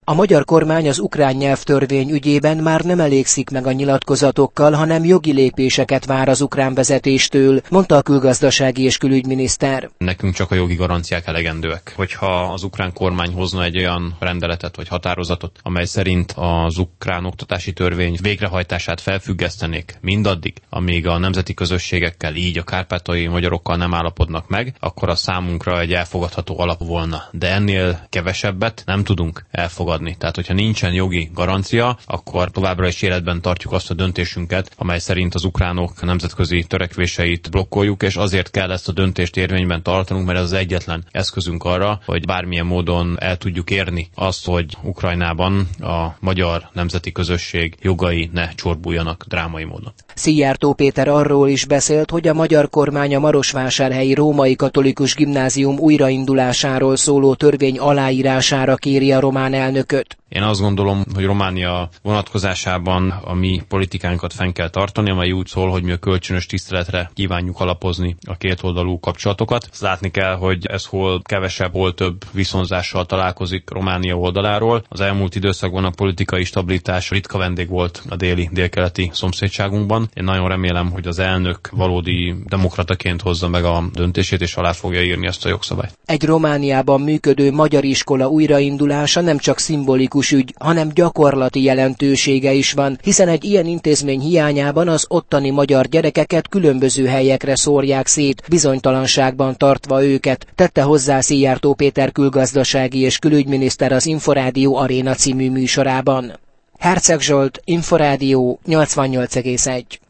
A magyar kormány az ukrán nyelvtörvény ügyében már nem elégszik meg a nyilatkozatokkal, hanem jogi lépéseket vár az ukrán vezetéstől, mondta a külgazdasági és külügyminiszter. Nekünk csak a jogi garanciák elegendőek. Hogyha az ukrán kormány hozna egy olyan rendeletet vagy határozatot, amely szerint az ukrán oktatási törvény végrehajtását felfüggesztenék mindaddig, amíg a nemzeti közösségekkel, így a kárpátaljai magyarokkal nem állapodnak meg, akkor a számunkra egy elfogadható alap volna. De ennél kevesebbet nem tudunk elfogadni. Tehát, hogyha nincsen jogi garancia, akkor továbbra is életben tartjuk azt a döntésünket, amely szerint az ukránok nemzetközi törekvéseit blokkoljuk, és azért kell ezt a döntést érvényben tartanunk, mert ez az egyetlen eszközünk arra, hogy bármilyen módon el tudjuk érni azt, hogy Ukrajnában a magyar nemzeti közösség jogai ne csorbuljanak drámai módon. Szijjártó Péter arról is beszélt, hogy a magyar kormány a marosvásárhelyi római katolikus gimnázium újraindulásáról szóló törvény aláírására kéri a román elnököt. Én azt gondolom, hogy Románia vonatkozásában a mi politikánkat fenn kell tartani, amely úgy szól, hogy mi a kölcsönös tiszteletre kívánjuk alapozni a kétoldalú kapcsolatokat. Ezt látni kell, hogy ez hol kevesebb, hol több viszonzással találkozik Románia oldaláról. Az elmúlt időszakban a politikai stabilitás ritka vendég volt a délkeleti szomszédságunkban. Én nagyon remélem, hogy az elnök valódi demokrataként hozza meg a döntését, és alá fogja írni ezt a jogszabályt. Egy Romániában működő magyar iskola újraindulása nem csak szimbolikus ügy, hanem gyakorlati jelentősége is van, hiszen egy ilyen intézmény hiányában az ottani magyar gyerekeket különböző helyekre szórják szét, bizonytalanságban tartva őket, tette hozzá Szijjártó Péter külgazdasági és külügyminiszter az Inforádió Aréna című műsorában. Herceg Zsolt, Inforádió 88,1.